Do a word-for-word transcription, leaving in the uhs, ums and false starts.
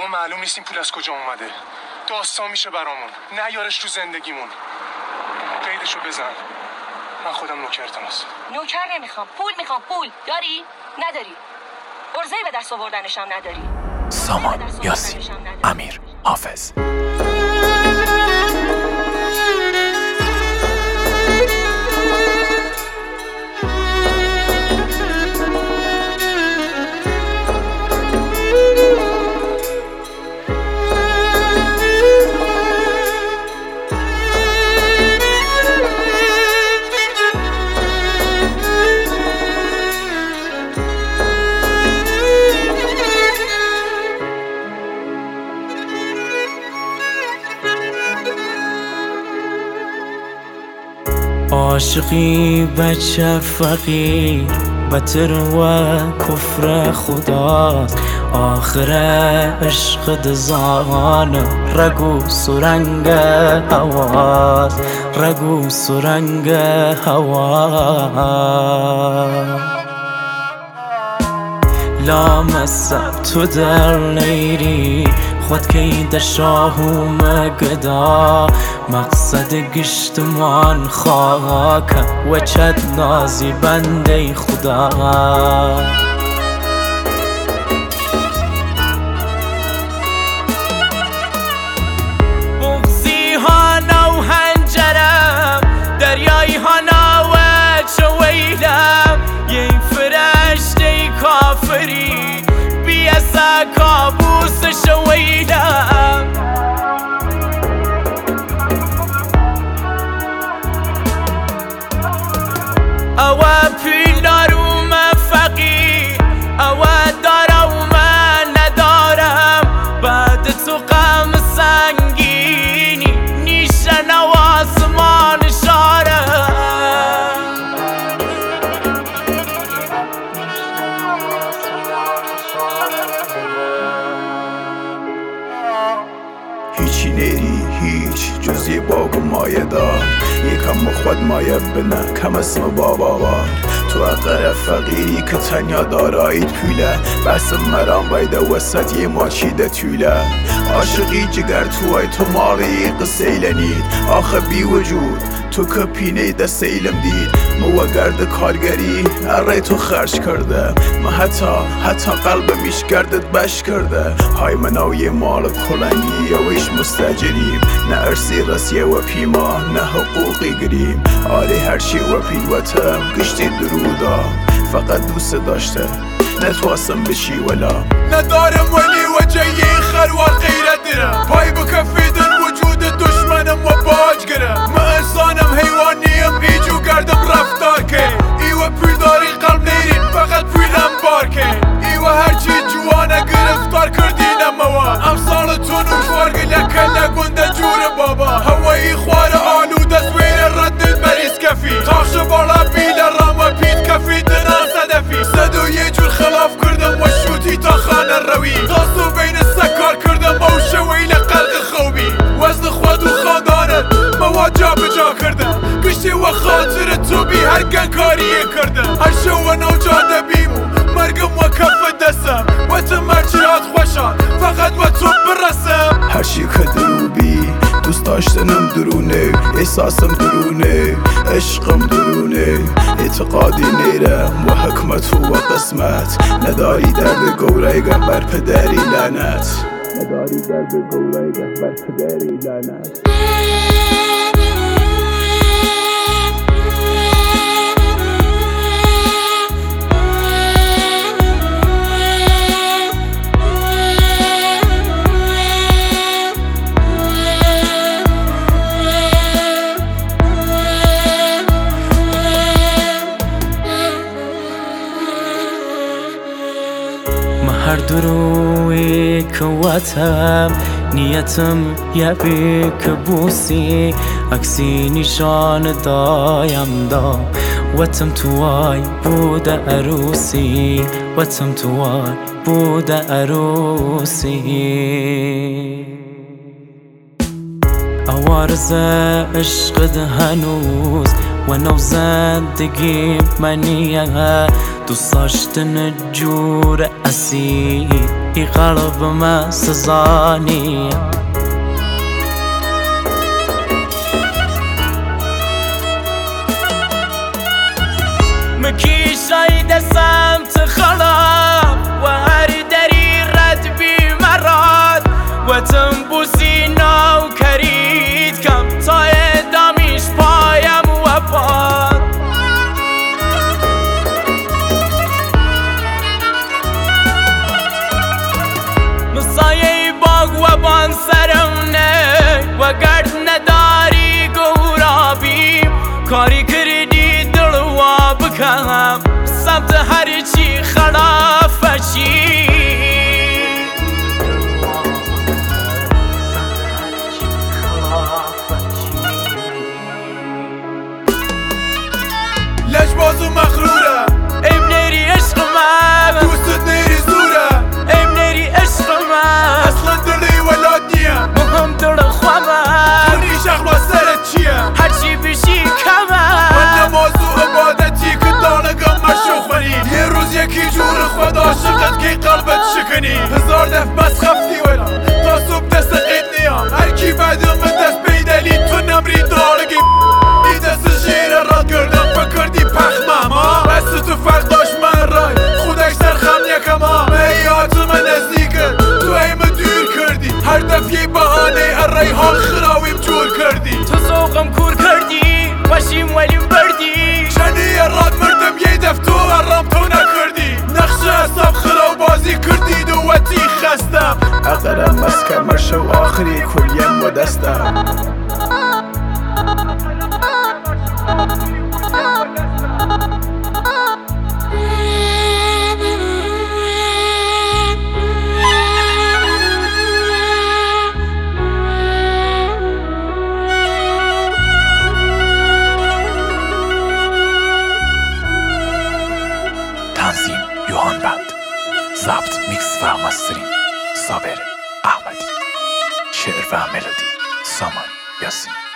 بابا معلوم نیست این پول از کجا اومده. داستان میشه برامون. نیارش تو زندگیمون. قیدشو بزن. من خودم نوکرتم هست. نوکر نمیخوام، پول میخوام. پول داری؟ نداری. ارزه به دست آوردنشم نداری. سامان یاسی، امیر حافظ. عاشقی بچه فقیر بتر و کفر خداست، آخر عشق دزان رگو سرنگ هواست، رگو سرنگ هواست. لامصب تو در نیری خود که در شاهو مگدا، مقصد گشتمان خاک و چد نازی بنده خدا. بغزی ها نو هنجرم، دریایی ها نو چویلم، یه فرشته کافری بیاسا کابوس شویلم. اوا پیلارو من فقیر، اوا دارم من ندارم، بعد تو غم سنگینی نیشن و آسمان شارم. هیچی نیری هیچ جز یه باغ و مایه دار، یکم مخواد مایه بنه کم اسم بابا بار. تو اقر فقیری که تنیا دارایید پیله، بس مرام بایده وسط یه ماچیده توله. عاشقی جگر توی تو ماغی قسیلنید، آخه بی وجود تو که پینه ده سیلم دید. مو گرد کارگری اره تو خرج کرده، ما حتی حتی قلب میش گردت بش کرده. های منو یه مال کلنگی و ایش مستجریم، نه ارسی رسیه و پیما نه حقوقی گریم. آره هرچی و پیلوتم گشتی درودا، فقط دوست داشته نتواسم بشی ولا ندارم ولی وجه یه خروار غیرت درم. پای بکفیدن وجود دشمنم و باج گرم، ما انسانم حیوانیم ایجو گردم رفتار که. ایوه پول داری قلب نیرین فقط پولم بار که. ایوه هرچی جوانه گرفتار کردینم موا، امثال تون و خوارگل کل گنده جور بابا. هوایی خوار آلوده سویر ردد بریز کفی، تاخش بالا بیل رام و پید کفی دنان صدفی. صدو یه جور خلاف کردم و شوتی تا خانه روی، تاسو بین سکار کردم و شویل قلق خوبی. وزن خود و خاندانت مواجه بجا کردم، گشتی و خاطر تو بی هر گنکاریه کردم. هر شو و نوجاده بیمو مرگم و کف دستم، و تو مرچیات خوشان فقط و تو برسم. هرچی که درو بی دوست داشتنم درونه، احساسم درونه، عشقم درونه. اعتقادی نیرم و حکمت و قسمت، نداری درد گوره گه بر پدری لعنت، نداری درد گوره گه بر پدری لعنت. هر دروی که واتم نیتم یبی که بوسی، عکسی نشان دایم دا واتم توای بود عروسی، واتم توای بود عروسی. عوارض عشق هنوز و نو زندگی منیه، دوست داشتن جور اصیل ای قلب ما سزانی مکیشای دستم تخراب و هر دری رد بی مراد و تنبوسی نو کرید کم تا دامیش پایم و پاد مسایه باگ و بان سرم نه و گرد نداری گورابیم کاری کردی دل و بکم سمت هر چی خرافه چی لجباز و مغروره ایم نری عشق من دوست نیری زوره ایم نری عشق من اصلا دلی ولاد نیم مهم دل خوامم تونی شخص با سرت چیه هرچی بشی کمم من نماز و عبادتی که دانگم مشو خونی یه روز یکی جور خود عاشقت که قلبت شکنی هزار دف بس خفتی ولا تا صبح دست قید نیام هر کی بعد من دست بیدلی تو نمری دارگی ای دست شیر راد کردم فکردی پخمم ها بس تو فرق داشت من رای خودش سرخم یکم ها میات من نزدیکت تو ایمه دور کردی هر دفعه بهانه ارای حال خراویم جور کردی تو ذوقم کور کردی باشیم ولیم بردی شنی راد مردم یه دف تو ارام تو نکردی نقش حساب خراب بازی کردی دوتی خستم اقرم از کمر شو آخری کلیم و دستم تنظیم یوهان بند، ضبط میکس و مسترینگ صابر احمدی، شعر و ملودی سامان یاسین.